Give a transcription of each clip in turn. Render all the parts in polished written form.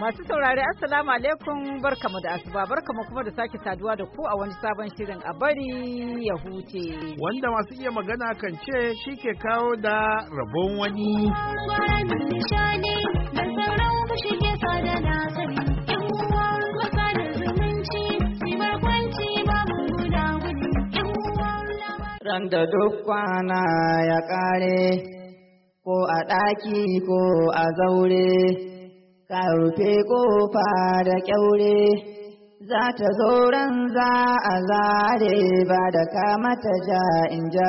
Masu saurari Assalamu alaikum barkamu da asuba barkamu kuma da sake saduwa da ku a wani sabon shirin a bari ya huce. Wanda masu iya magana kan ce shi ke kawo da rabon wani. Randa duk kwana ya ƙare ko a ɗaki ko a zaure. Ka rufe ƙofa da ƙyaure, za ta zo ran za a zare ba da kamata ja in ja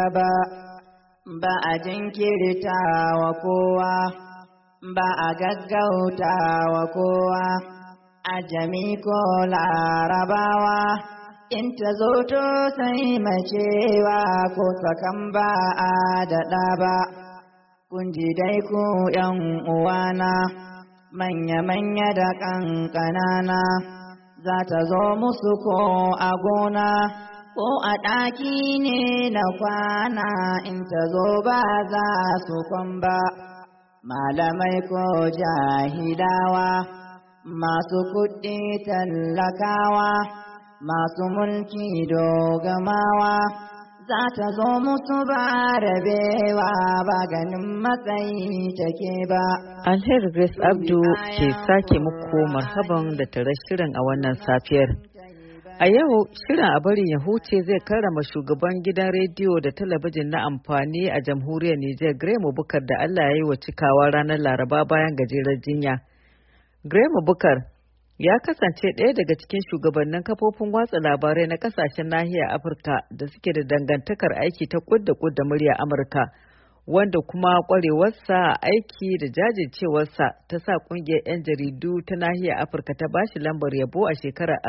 ba a jinkirta wa kowa, ba a gaggauta wa kowa, ajami ko larabawa, in ta zo to sai macewa ko sakan ba a daɗa ba, kun ji dai ku ’yan uwana. Manya-manya da ƙanƙanana za ta zo musu ko a gona ko a ɗaki ne na kwana in ta zo ba za su kwan ba. Malamai ko jahilawa, masu kuɗi tallakawa, masu mulki dogamawa. Za ta zo musu ba rabewa ba ganin matsayi take ba. Alheri Grace Abdu ke sake muku marhaban da tare shirin a wannan safiyar. A yau shirin a bari ya huce zai karrama shugaban gidan rediyo da talabijin na amfani a jamhuriyar Nijar Grema Bukar da Allah ya yi wa cikawa ranar Laraba bayan gajerar jinya. Grema Bukar ya kasance ɗaya daga cikin shugabannin kafofin watsa labarai na ƙasashen nahiyar Afirka da suke da dangantakar aiki ta kudda murya Amurka, wanda kuma ƙwarewarsa a aiki da jajircewarsa ta sa ƙungiyar 'yan jaridu ta nahiyar Afirka ta bashi lambar yabo a shekarar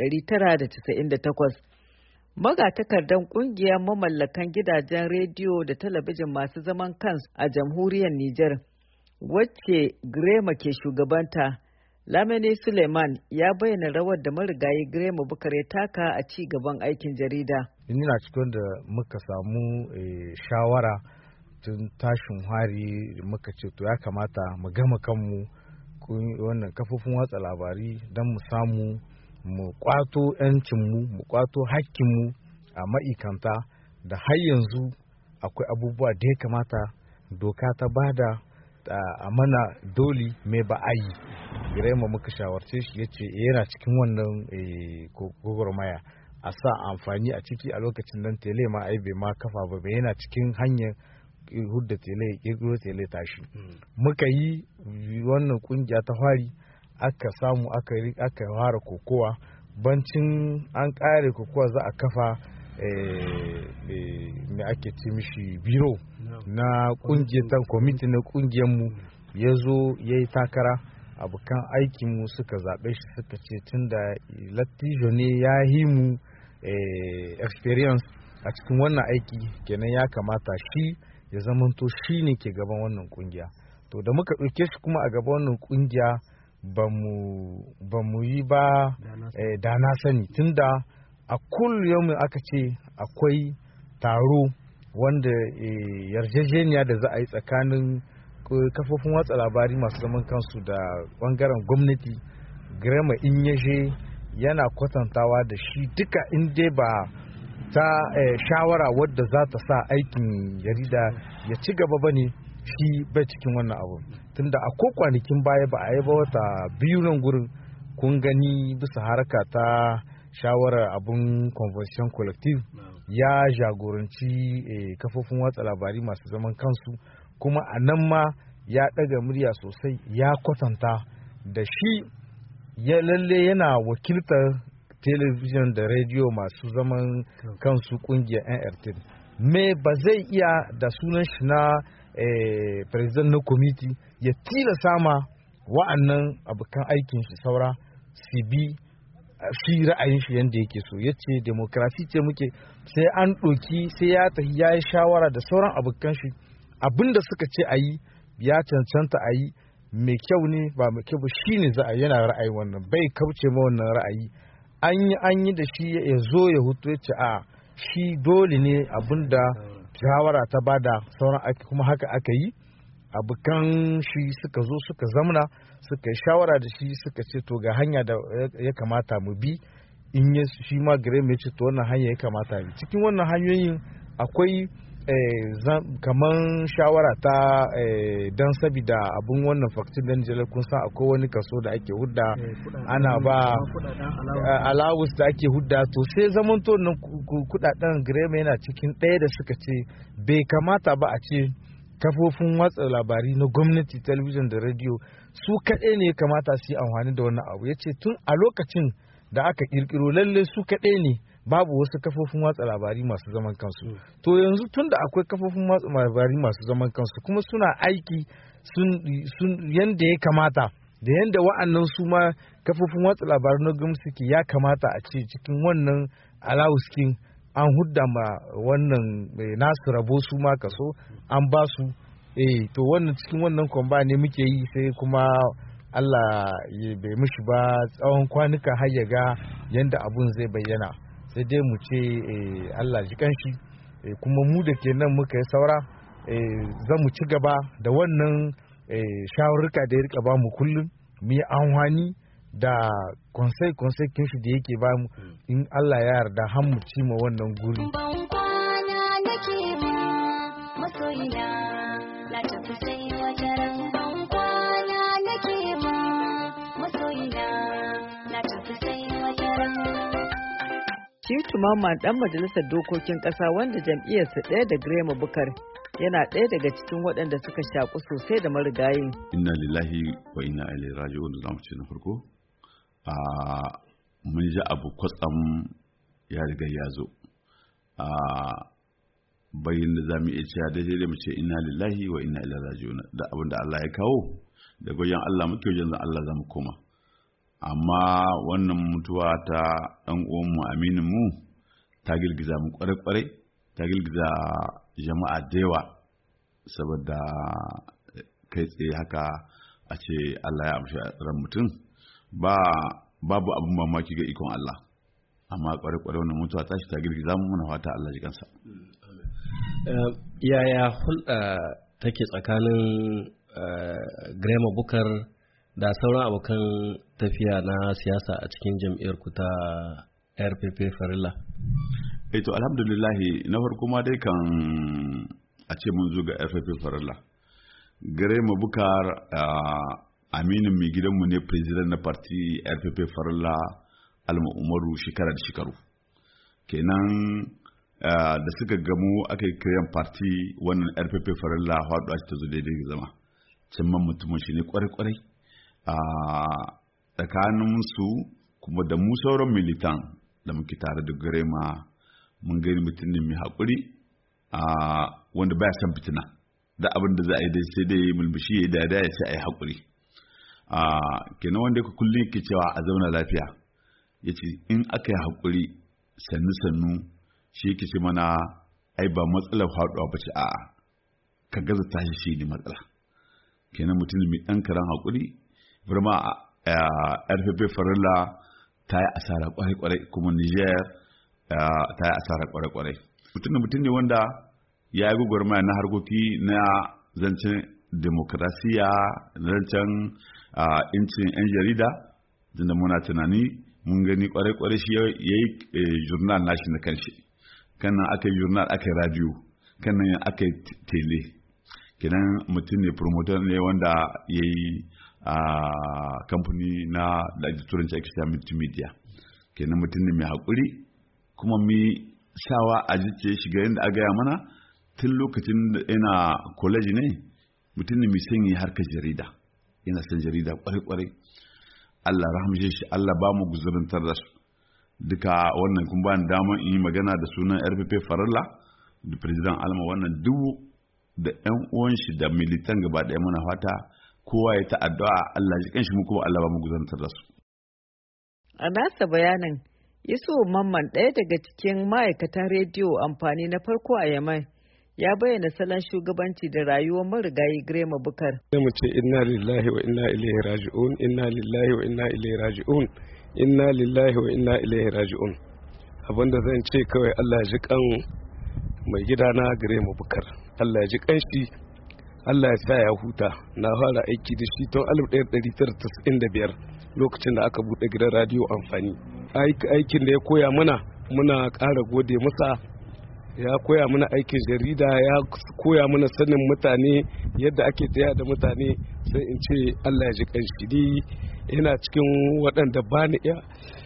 1998. Magatakardan ƙungiyar mamallakan gidajen rediyo da talabijin masu zaman kansu a jamhuriyar Nijar, wacce Grema ke shugabanta, Lamini Suleiman ya bayyana rawar da marigayi Grema Bukar ya taka a ci gaban aikin jarida. Ina cikin da muka samu shawara tun tashin hari muka ce to ya kamata mu gama kanmu wannan kafofin watsa labari don mu samu mu kwato 'yancinmu mu kwato hakkinmu a ma'aikanta da har yanzu akwai abubuwa da ya kamata doka ta bada a mana doli mai ba a yi. Grema muka shawarce shi ya ce yana cikin wannan gwagwarmaya a sa amfani a ciki a lokacin nan tele ma ai bai ma kafa ba yana cikin hanyar hudda tele kirkiro tele tashi. Muka yi wannan kungiya ta fari aka samu aka fara kokowa, bancin an kare kokowa za a kafa me ake ce mishi biro na kungiyar kwamiti na kungiyar mu ya zo ya yi takara. Abokan aikinmu suka zaɓe shi suka ce tun da lattijo ne ya yi mu experience a cikin wannan aiki kenan ya kamata shi ya zamanto shi ne ke gaban wannan kungiya. To da muka ɗauke shi kuma a gaban wannan kungiya ba mu yi ba da na sani tunda a kullum aka ce akwai taro wanda yarjejeniya da za a yi tsakanin kafofin watsa labari masu zaman kansu da bangaren gwamnati. Grema in yaje yana kwatantawa da shi duka in dai ba ta shawara wadda za ta sa aikin jarida ya ci gaba ba ne, shi bai cikin wannan abu. Tunda a kwanakin baya ba a yi ba wata biyu nan gurin kun gani bisa haraka ta shawarar abun convention collective ya jagoranci kafofin watsa labari masu zaman kansu, kuma a nan ma ya ɗaga murya sosai ya kwatanta da shi ya lalle yana wakiltar telebijin da rediyo masu zaman kansu kungiyar NRT. Me ba zai iya da sunan shi na president na kwamiti ya tilasa ma wa'annan abokan aikin shi saura su bi shi ra'ayin shi yadda yake so. Ya ce demokrasi ce muke, sai an ɗoki sai ya tafi ya yi shawara da sauran abokan shi abinda suka ce a yi ya cancanta a yi, mai kyau ne ba mai kyau ba shi ne za a yana ra'ayi wannan bai kauce ma wannan ra'ayi. An yi da shi ya zo ya hutu ya ce a shi dole ne abinda shawara ta bada sauran ake kuma haka aka yi abokan shi suka zo suka zamna suka yi shawara da shi suka ce to ga hanya da ya kamata mu bi in ya shi ma gare mu ce to wannan hanya ya kamata bi cikin wannan hanyoyin akwai kaman shawara ta don sabida abin wannan faktin dan jela kun san akwai wani kaso da ake hudda ana ba alawus da ake hudda to sai zamanto nan kudaden grema yana cikin ɗaya da suka ce bai kamata ba a ce kafofin watsa labari na gwamnati talabijin da rediyo su kaɗai ne kamata su yi amfani da wannan abu ya ce tun a lokacin da aka ƙirƙiro lalle su kaɗai ne babu wasu kafofin watsa labari masu zaman kansu to yanzu tun da akwai kafofin watsa labari masu zaman kansu kuma suna aiki sun yanda ya kamata da yanda wa'annan su ma kafofin watsa labarai na gwamnati suke ya kamata a ce cikin wannan alawuskin an hudda ma wannan nasu rabo su ma kaso an ba su to wannan cikin wannan kwamba ne muke yi sai kuma Allah ya bai mishi ba tsawon kwanuka har ya ga yanda abun zai bayyana sai dai mu ce Allah ji kanshi kuma mu da ke nan muka yi saura za mu ci gaba da wannan shawarruka da ya rika ba mu kullum mu yi amfani da konsai kinshi da yake ba mu in Allah ya yarda har mu ci ma wannan guri. Shitu Mamman ɗan majalisar dokokin ƙasa wanda jam'iyyarsa ɗaya da Grema Bukar yana ɗaya daga cikin waɗanda suka shaƙu sosai da marigayin. Inna lillahi wa inna ilaihi raji'un da zamu ce na farko. Mun ji abu kwatsam ya riga ya zo. Bayin da zamu iya cewa daidai da mu ce inna lillahi wa inna ilaihi raji'un da abin da Allah ya kawo da goyon Allah muke wajen Allah zamu koma. Amma wannan mutuwa ta ɗan uwanmu aminin mu ta girgiza mu kwarai-kwarai ta girgiza jama'a da yawa saboda kai tsaye haka a ce Allah ya amshi ran mutum babu abin mamaki ga ikon Allah amma kwarai-kwarai wannan mutuwa ta shi ta girgiza mu muna fata Allah ji kansa. Yaya hulɗa take tsakanin Grema Bukar da sauran abokan tafiya na siyasa a cikin jam'iyyar ku ta RPP Farilla? To alhamdulillahi na farko ma dai kan a ce mun zo ga RPP Farilla. Grema Bukar aminin mai gidanmu ne president na parti RPP Farilla Alma Umaru shekara da shekaru. Kenan da suka gamu aka yi kiran parti wannan RPP Farilla haɗuwa ta zo daidai zama. Cimman mutumin shi ne kwarai-kwarai. Tsakaninsu kuma da mu sauran militan da muke tare da Grema mun gani mutum ne mai haƙuri wanda baya son fitina da abin da za a yi dai sai dai mulmushi ya dada ya ce a yi haƙuri kenan wanda ka kullum yake cewa a zauna lafiya ya ce in aka yi haƙuri sannu shi yake ce mana ai ba matsalar faɗuwa ba ce a'a ka gaza tashi shi ne matsala kenan mutum mai ɗan karan haƙuri burma RPP Farilla ta yi asara kwarai-kwarai kuma Niger ta yi asara kwarai-kwarai mutum ne wanda ya yi gwagwarmaya na harkoki na zancen demokrasiya zancen incin 'yan jarida da muna tunani mun gani kwarai-kwarai shi ya yi jurnal nashi na kanshi kannan aka yi jurnal aka yi radio kannan aka yi tele kenan mutum ne promoter ne wanda ya yi kamfani na da turanci ake cewa multimedia kenan mutum ne mai haƙuri kuma mai sawa a jice shiga yadda a gaya mana tun lokacin da ina college ne mutum ne mai sanyi harkar jarida yana son jarida kwarai-kwarai Allah rahamshe shi Allah ba mu guzurantar da su duka wannan kun ba ni dama in yi magana da sunan RPP Farilla da President Alma wannan duk da 'yan uwan shi da militan gaba ɗaya muna fata kowa ya ta'addu'a Allah ji kanshi mu kuma Allah ba mu guzantar da su. A nasa bayanin Yusuf Mamman ɗaya daga cikin ma'aikatan rediyo amfani na farko a Yamai ya bayyana salon shugabanci da rayuwar marigayi Grema Bukar. Sai mu ce inna lillahi wa inna ilaihi raji'un inna lillahi wa inna ilaihi raji'un inna lillahi wa inna ilaihi raji'un. Abinda zan ce kawai Allah ji kan mai gidana Grema Bukar. Allah ji kanshi Allah ya sa ya huta. Na fara aiki da shi tun 1995 lokacin da aka buɗe gidan radio amfani. Aikin da ya koya mana muna ƙara gode masa. Ya koya mana aikin jarida, ya koya mana sanin mutane yadda ake taya da mutane, sai in ce Allah ya ji kanshi. Ni yana cikin waɗanda ba ni iya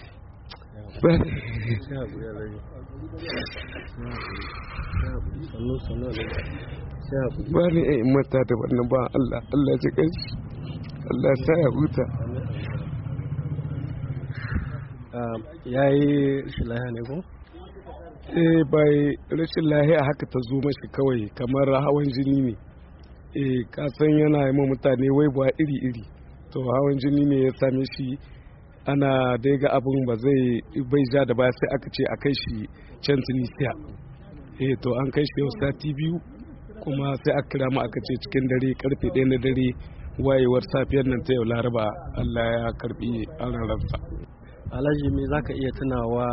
ba ni iya mata da wannan ba. Allah ya ji kanshi, Allah ya sa ya huta. Ya yi rashin lahiya ne ko? Bai rashin lahiya haka ta zo mashi kawai kamar hawan jini ne. Ka san yana yi mutane waibuwa iri-iri, to hawan jini ne ya same shi. Ana dai ga abin bai ja da baya sai aka ce a kai shi can Tunisia. To an kai shi yau sati 2 kuma sai aka kira mu aka ce cikin dare karfe 1 na dare wayewar safiyar nan ta yau Laraba Allah ya karbi an ransa. Alhaji, me za ka iya tunawa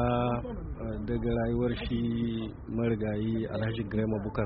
daga rayuwar shi marigayi Alhaji Grema Bukar?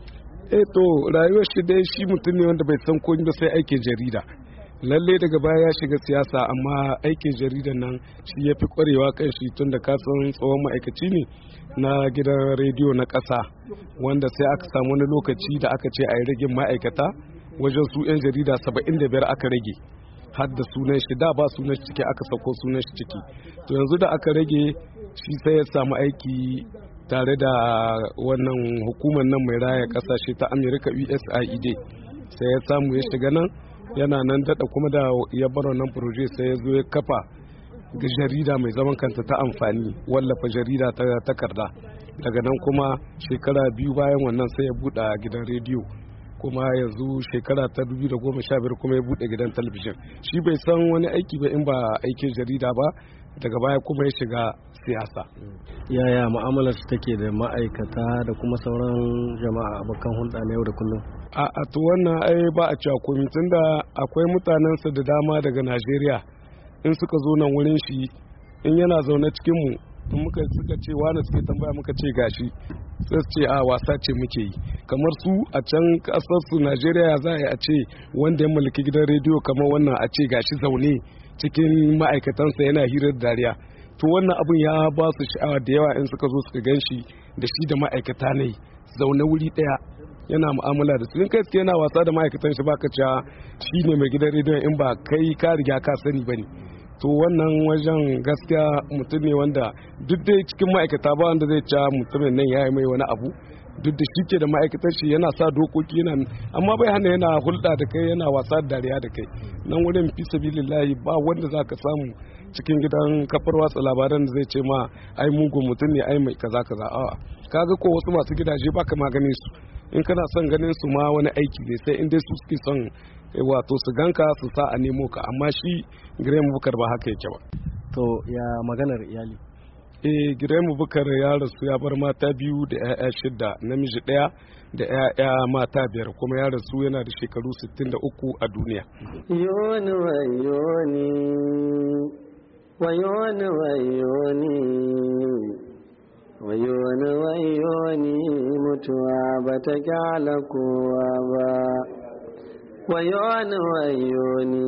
To rayuwar shi dai shi mutum ne wanda bai san komai ba sai aikin jarida. Lalle daga baya ya shiga siyasa, amma aikin jaridan nan shi ya fi kwarewa kan shi tun da kasan tsohon ma'aikaci ne na gidan rediyo na ƙasa, wanda sai aka samu wani lokaci da aka ce a yi ragin ma'aikata wajen su 'yan jarida 75 aka rage. Har da sunan shi da ba sunan shi ciki, aka sauko sunan shi ciki. To yanzu da aka rage shi sai ya samu aiki tare da wannan hukumar nan mai raya kasashe ta America USAID. Sai ya samu ya shiga nan, yana nan daɗa kuma da ya bar wannan proje sai ya zo ya kafa ga jarida mai zaman kanta ta amfani, wallafa jarida ta takarda. Daga nan kuma shekara 2 bayan wannan sai ya buɗe gidan rediyo, kuma yanzu shekara ta 2015 kuma ya buɗe gidan talabijin. Shi bai san wani aiki ba in ba aikin jarida ba, daga baya kuma ya shiga siyasa. Yaya mu'amalar su take da ma'aikata da kuma sauran jama'a abokan hulɗa na yau da kullum? A to wannan ai ba a cewa komai, tunda akwai mutanensa da dama daga Najeriya in suka zo nan wurin shi, in yana zaune cikin mu, in muka suka ce wani suke tambaya muka ce gashi, sai su ce a wasa ce muke yi. Kamar su a can kasar su Najeriya za a ce wanda ya mallaki gidan rediyo kamar wannan a ce gashi zaune cikin ma'aikatansa yana hirar dariya. To wannan abun ya ba su sha'awa da yawa in suka zo suka gan shi da shi da ma'aikata ne zaune wuri daya yana mu'amala da su. In kai yana wasa da ma'aikatan shi baka cewa shi ne mai gidan rediyon in ba kai ka riga ka sani bane. To wannan wajen gaskiya mutum ne wanda duk da cikin ma'aikata ba wanda zai cewa mutumin nan ya yi mai wani abu, duk da shi ke da ma'aikatan shi yana sa dokoki yana, amma bai hana yana hulɗa da kai, yana wasa da dariya da kai. Nan wurin fi sabilillahi ba wanda za ka samu cikin gidan kafar watsa labaran da zai ce ma ai mugun mutum ne, ai mai kaza kaza. A'a, kaga ko wasu masu gidaje baka ma ganin su, in kana son ganin su ma wani aiki ne, sai in dai su suke son wato su ganka su sa a nemo ka, amma shi Grema Bukar ba haka yake ba. To ya maganar iyali? Grema Bukar ya rasu ya bar mata 2 da 'ya'ya 6, namiji 1 da 'ya'ya mata 5, kuma ya rasu yana da shekaru 63 a duniya. Yoni wayoni, wayoni wayoni, wayoni wayoni, mutuwa bata kyala kowa ba. Wayoni wayoni,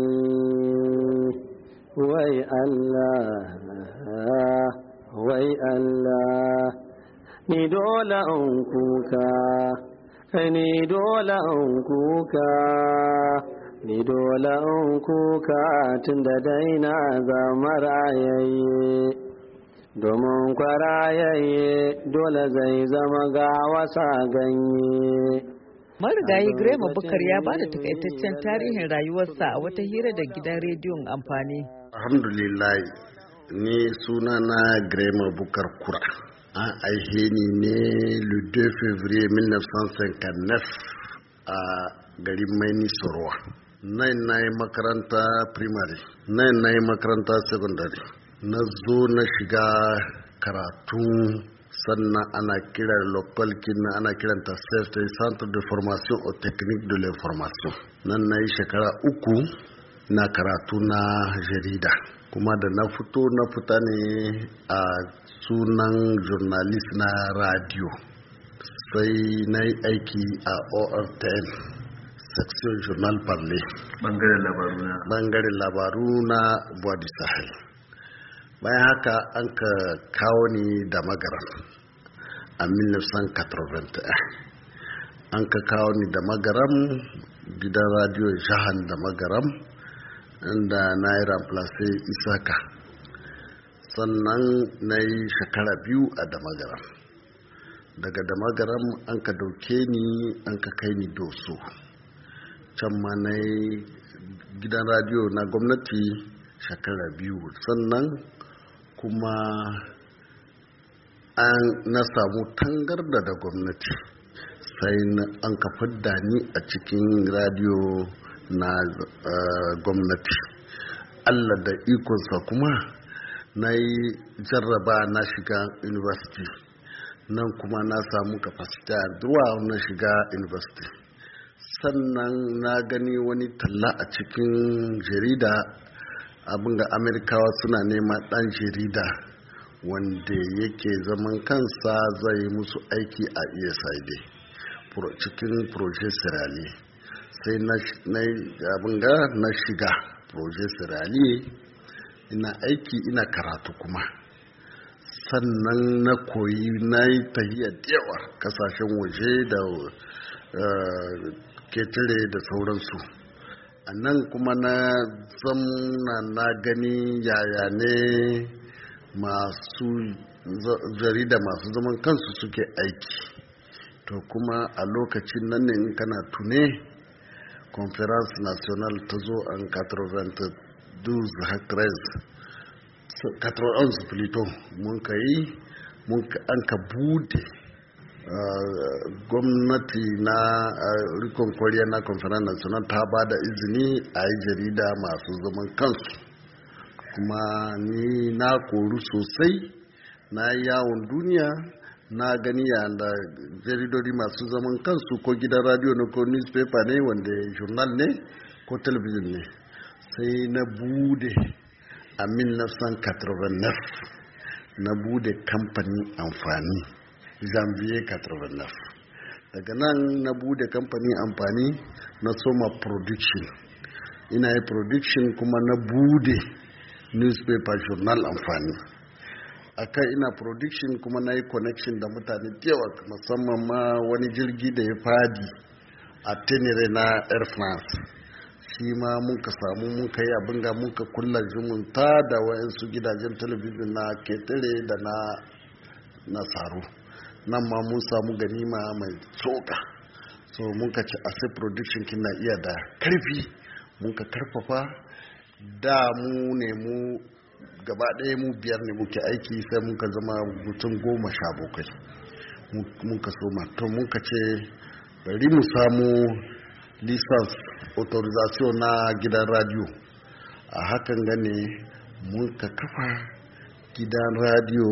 wai Allah, wai Allah, ni dole an kuka, ni dole an kuka, ni dole an kuka tun da daina zama rayayye, domin kwarayayye dole zai zama ga wasa ganye. Marigayi Grema Bukar ya ba da takaitaccen tarihin rayuwarsa a wata hira da gidan rediyon amfani. Alhamdulillah, ni suna na Grema Bukar Kura. An aihe ni ne le 2 février 1959 a garin Maini Sorowa. Nan na yi makaranta primary, nan na yi makaranta secondary. Na zo na shiga karatun, sannan ana kira local kina ana kiranta CFT, Centre de Formation au Technique de l'Information. Nan na yi shekara 3 na karatu na jarida, kuma da na fita ne a sunan journalist na radio. Sai na yi aiki a ORTN, section journal parle bangaren labaru na Voix du Sahel. Bayan haka an ka kawo ni da magaram a 1981. An ka kawo ni da magaram gidan radio jahan da magaram inda na yi ramplace Isaka, sannan na yi shekara 2 a da magaram. Daga da magaram an ka dauke ni an ka kai ni Doso, can ma na yi gidan radio na gwamnati shekara 2, sannan kuma na samu tangarda da gwamnati sai an ka fidda ni a cikin radio na gwamnati. Allah da ikonsa kuma na yi jarraba na shiga university, nan kuma na samu capacity zuwa na shiga university. Sannan na gani wani talla a cikin jarida, abin da Amerikawa suna nema dan jarida wanda yake zaman kansa zai musu aiki a USAID cikin Projet Sirali. Sai na shiga Projet Sirali, ina aiki ina karatu kuma. Sannan na koyi na yi tahiya da yawa kasashen waje da ketare da sauransu. A nan kuma na zamna na gani yaya ne masu jarida masu zaman kansu suke aiki. To kuma a lokacin nan ne in kana tune conference national ta zo an 91 Plito mun ka yi an ka bude gwamnati na rikon kwariya na conference national ta ba da izini a yi jarida masu zaman kansu. Kuma ni na koru sosai, na yawon duniya, na gani yanda jaridodi masu zaman kansu ko gidan radio ne ko newspaper ne wanda journal ne ko television ne. Sai na bude a 1989 na bude kamfanin amfani Janvier 89. Daga nan na bude kamfanin amfani na soma production, ina yi production kuma na bude newspaper journal amfani. Akai ina production kuma na yi connection da mutane yawa, musamman ma wani jirgi da ya fadi a Tenere na Air France. Shi ma muka samu muka yi abin ga muka kulla zumunta da wayansu gidajen talabijin na ketare da na Nasaru. Nan ma mun samu ganima mai tsoka. So muka ci ase production kina iya da karfi, muka karfafa. Da mu ne mu gaba ɗaya mu 5 ne muke aiki, sai muka zama mutum 17 muka soma. To muka ce bari mu samu license authorization na gidan radio. A hakan gane muka kafa gidan radio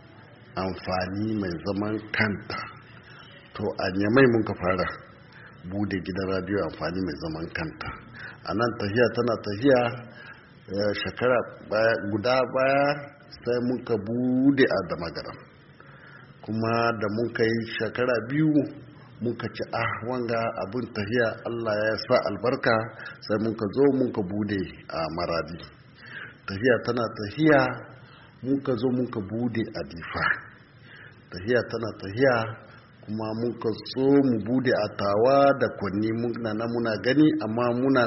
amfani mai zaman kanta. To a Nyamai muka fara bude gidan radio amfani mai zaman kanta. A nan tahiya tana tahiya shekara guda baya sai muka bude a Damagaram. Kuma da muka yi shekara 2 muka ci wanga abin tahiya Allah ya sa albarka, sai muka zo muka bude a Maradi. Tahiya tana tahiya muka zo muka bude a Difa. Tahiya tana tahiya kuma muka so mu bude a Tawa da Kwanni. Muna gani amma muna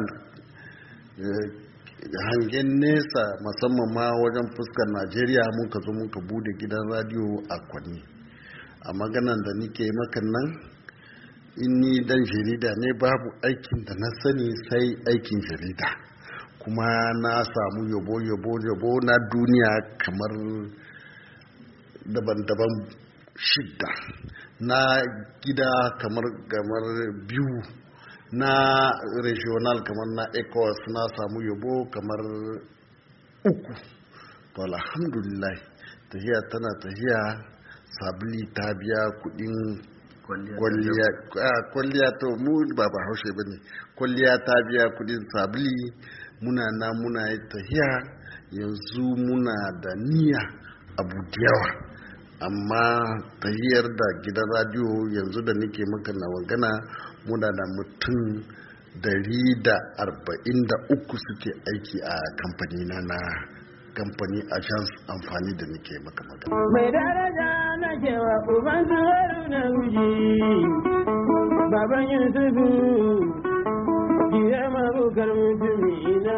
hangen nesa, musamman ma wajen fuskar Najeriya. Muka zo muka bude gidan radio a Kwanni. A maganan da nike makan nan, in ni dan jarida ne babu aikin da na sani sai aikin jarida. Kuma na samu yabo na duniya kamar daban-daban 6, na gida kamar 2, na regional kamar na ECOWAS na samu yabo kamar 3. To alhamdulillah tahiya tana tahiya, sabili ta biya kudin kwalliya. To mu ba haushe bane, kwalliya ta biya kudin sabili. Muna yi tahiya yanzu, muna da niyya abu da yawa, amma tahiyar da gidan radio yanzu da nake maka na magana muna da mutum 143 suke aiki a kamfani na kamfani agence amfani da nake maka magana. Mai daraja na kewa uban zuwaru na guji, baban Yusufu, jiya mabukar mutumina.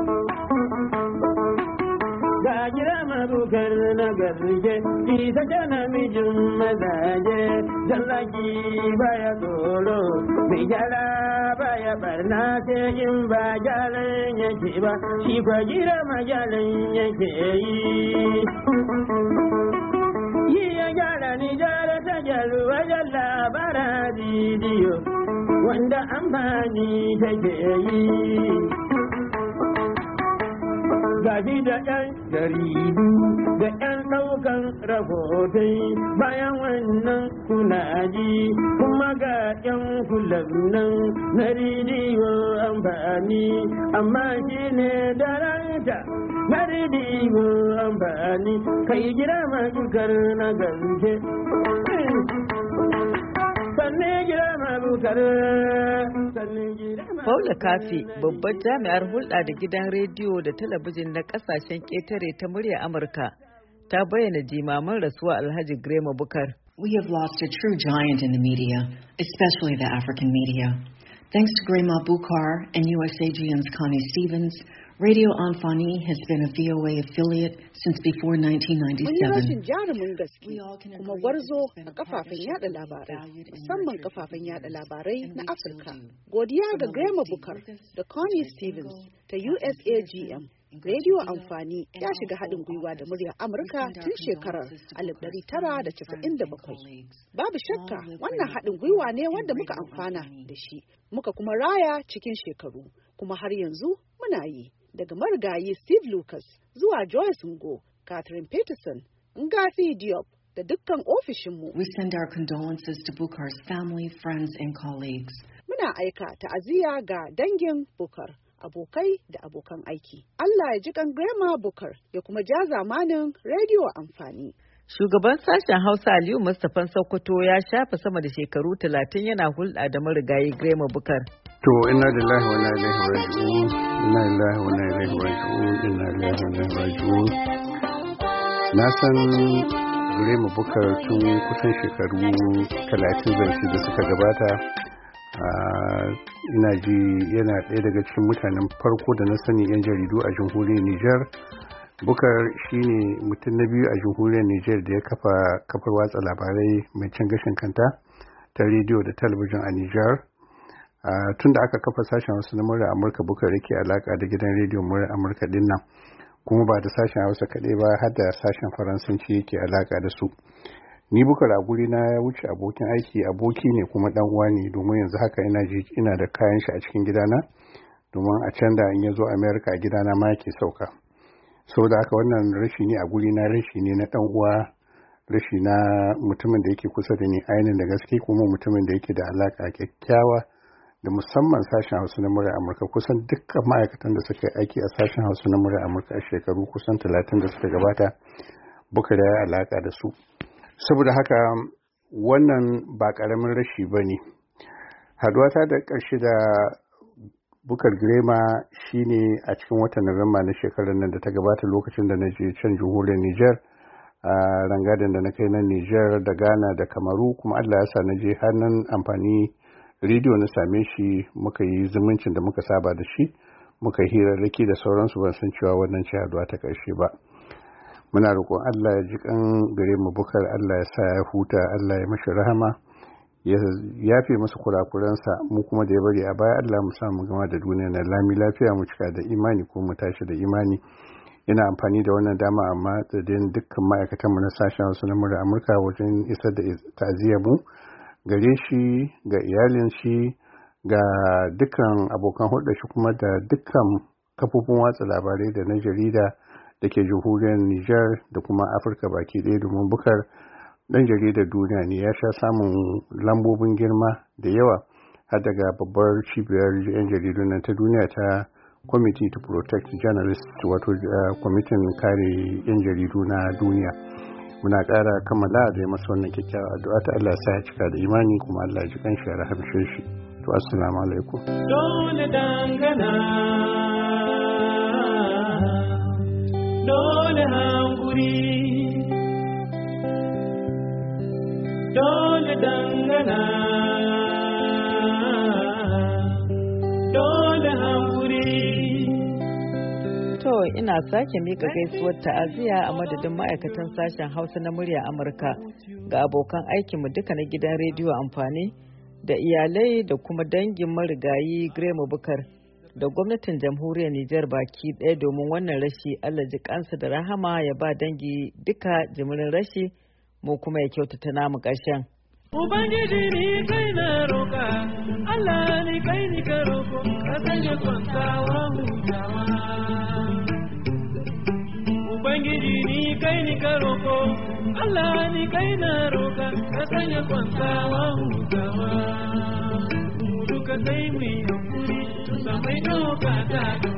Ga gira mabukar na garje, ita ce namijin mazaje, jallaki baya tsoro, mai gyara baya barna sai in ba gyaran yake ba, shi kwa gira ma gyaran yake yi. Yi ya gyara ni gyara ta gyaru wajen labara bidiyo, wanda amfani take yi. Gashi da ‘yan jaridu da ‘yan ɗaukan rahotai bayan wannan kuna ji kuma ga ‘yan kulannan na rediyo amfani amma shi ne daranta na rediyo amfani kai gida makukar na gaske. Paula Kafi, babbar jami'ar hulɗa da gidan rediyo da talabijin na ƙasashen ƙetare ta murya Amurka, ta bayyana jimaman rasuwa Alhaji Grema Bukar. We have lost a true giant in the media, especially the African media. Thanks to Grema Bukar and USAGM's Connie Stevens, Radio Amfani has been a VOA affiliate since before 1997. Wani rashin jarumin gaske kuma gwarzo a kafafen yada labarai, musamman kafafen yada labarai na Afirka. Godiya ga Grema Bukar da Connie Stevens ta USAGM. Radio Amfani ya shiga haɗin gwiwa da muryar Amurka tun shekarar 1997. Babu shakka wannan haɗin gwiwa ne wanda muka amfana da shi, muka kuma raya cikin shekaru, kuma har yanzu muna yi. Daga marigayi Steve Lucas zuwa Joyce Ngo, Catherine Peterson, Ngafi Diop da dukkan ofishinmu. We send our condolences to Bukar's family, friends and colleagues. Muna aika ta'aziyya ga dangin Bukar, abokai da abokan aiki. Allah ya ji kan Grema Bukar ya kuma ja zamanin Radio Amfani. Shugaban sashen Hausa Aliyu Mustapha Sokoto ya shafa sama da shekaru 30 yana hulɗa da marigayi Grema Bukar. To inna lillahi wa inna ilaihi raji'un, inna lillahi wa inna ilaihi raji'un, inna lillahi wa inna ilaihi raji'un. Na san Grema Bukar tun kusan shekaru 30 da suka gabata. Ina ji yana ɗaya daga cikin mutanen farko da na sani 'yan jaridu a jamhuriyar Nijar. Bukar shine mutum na biyu a jamhuriyar Nijar da ya kafa kafar watsa labarai mai cin gashin kanta ta rediyo da talabijin a Nijar. Tun da aka kafa sashen Hausa na murar Amurka, Bukar yake alaka da gidan rediyon murar Amurka din nan, kuma ba da sashen Hausa kaɗai ba har da sashen Faransanci yake alaka da su. Ni Bukar a guri na ya wuce abokin aiki, aboki ne kuma dan uwa ne, domin yanzu haka ina da kayan shi a cikin gidana, domin a can da in ya zo Amerika a gidana ma yake sauka. Saboda haka wannan rashi ne a guri na, rashi ne na dan uwa, rashi na mutumin da yake kusa da ni ainihin da gaske, kuma mutumin da yake da alaka kyakkyawa da musamman sashen Hausa na murar Amurka. Kusan dukkan ma'aikatan da suka yi aiki a sashen Hausa na murar Amurka a shekaru kusan 30 da suka gabata, Bukar ya yi alaka da su. Saboda haka wannan ba ƙaramin rashi ba ne. Haduwata da ƙarshe da Bukar Grema shine a cikin watan Nuwamba na shekarar nan da ta gabata, lokacin da na je can jamhuriyar Nijar, a rangadin da na kai nan Nijar da Ghana da Kamaru, kuma Allah ya sa na je har nan Amfani rediyo na same shi, muka yi zumuncin da muka saba da shi, muka hirarraki da sauransu. Ban san cewa wannan ce haduwa ta ƙarshe ba. Muna roƙon Allah ya ji kan Grema Bukar, Allah ya sa ya huta, Allah ya mashi rahama, ya yafe masa kurakuransa, mu kuma da ya bari a baya Allah mu samu gama da duniya na lami lafiya, mu cika da imani ko mu tashi da imani. Ina amfani da wannan dama amma da dukkan ma'aikatan mu na sashen Hausa na murar Amurka wajen isar da ta'aziyar mu gare shi, ga iyalin shi, ga dukkan abokan hulɗar shi, kuma da dukkan kafofin watsa labarai da na jarida da ke jamhuriyar Nijar da kuma Afirka baki ɗaya, domin Bukar ɗan jaridar duniya ne, ya sha samun lambobin girma da yawa har daga babbar cibiyar 'yan jaridun nan ta duniya ta Committee to Protect Journalists, wato kwamitin kare 'yan jaridu na duniya. Muna ƙara kammala da masa wannan kyakkyawar addu'a ta Allah sa ya cika da imani, kuma Allah ya ji kanshi ya rahamshe shi. to assalamu alaikum. Dole dangana, dole hankuri, dole dangana, dole hankuri. To ina sake mika gaisuwar ta'aziyya a madadin ma'aikatan sashen Hausa na murya Amurka ga abokan aikinmu duka na gidan rediyo amfani da iyalai da kuma dangin marigayi Grema Bukar da gwamnatin jamhuriyar Nijar baki ɗaya domin wannan rashi. Allah ji kansa da rahama ya ba dangi duka jimirin rashi mu kuma ya kyautata namu ƙarshen. Ubangiji ni kai na roƙa, Allah ni kai ni ka roƙo, ka sanya kwantawa hutawa. Ubangiji ni kai ni ka roƙo, Allah ni kai na roƙa, ka sanya kwantawa hutawa. Mu duka sai mu yi hankuri, tun da mai ɗauka ta